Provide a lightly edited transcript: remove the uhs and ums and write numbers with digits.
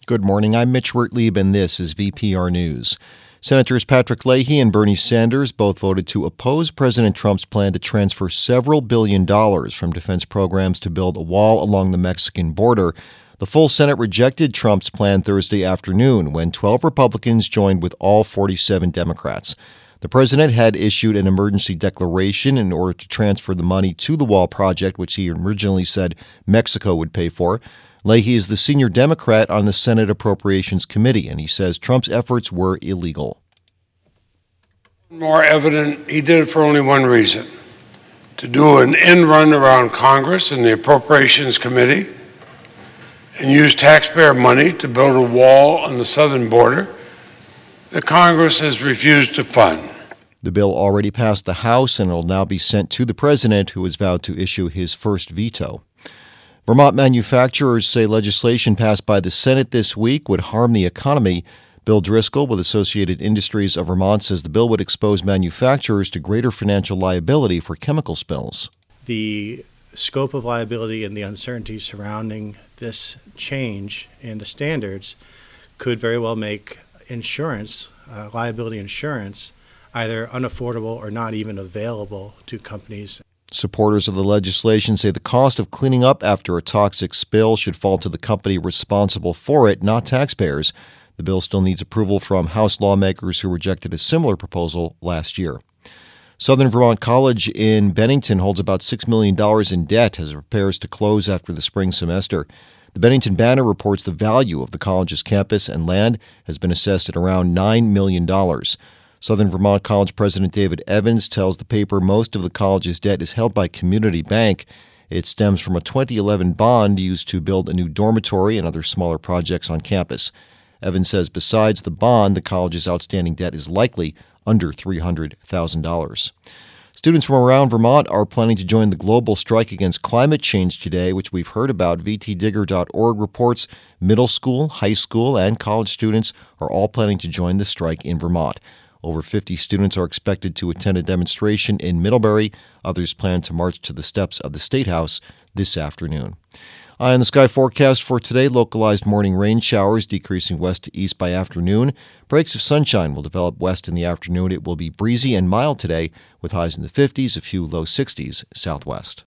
Good morning. I'm Mitch Wertlieb, and this is VPR News. Senators Patrick Leahy and Bernie Sanders both voted to oppose President Trump's plan to transfer several $billion from defense programs to build a wall along the Mexican border. The full Senate rejected Trump's plan Thursday afternoon when 12 Republicans joined with all 47 Democrats. The president had issued an emergency declaration in order to transfer the money to the wall project, which he originally said Mexico would pay for. Leahy is the senior Democrat on the Senate Appropriations Committee, and he says Trump's efforts were illegal. More evident, he did it for only one reason: to do an end run around Congress and the Appropriations Committee and use taxpayer money to build a wall on the southern border that Congress has refused to fund. The bill already passed the House and will now be sent to the president, who has vowed to issue his first veto. Vermont manufacturers say legislation passed by the Senate this week would harm the economy. Bill Driscoll with Associated Industries of Vermont says the bill would expose manufacturers to greater financial liability for chemical spills. The scope of liability and the uncertainty surrounding this change in the standards could very well make insurance, liability insurance, either unaffordable or not even available to companies. Supporters of the legislation say the cost of cleaning up after a toxic spill should fall to the company responsible for it, not taxpayers. The bill still needs approval from House lawmakers who rejected a similar proposal last year. Southern Vermont College in Bennington holds about $6 million in debt as it prepares to close after the spring semester. The Bennington Banner reports the value of the college's campus and land has been assessed at around $9 million. Southern Vermont College President David Evans tells the paper most of the college's debt is held by Community Bank. It stems from a 2011 bond used to build a new dormitory and other smaller projects on campus. Evans says besides the bond, the college's outstanding debt is likely under $300,000. Students from around Vermont are planning to join the global strike against climate change today, which we've heard about. VTdigger.org reports middle school, high school, and college students are all planning to join the strike in Vermont. Over 50 students are expected to attend a demonstration in Middlebury. Others plan to march to the steps of the State House this afternoon. Eye on the sky forecast for today: localized morning rain showers decreasing west to east by afternoon. Breaks of sunshine will develop west in the afternoon. It will be breezy and mild today with highs in the 50s, a few low 60s southwest.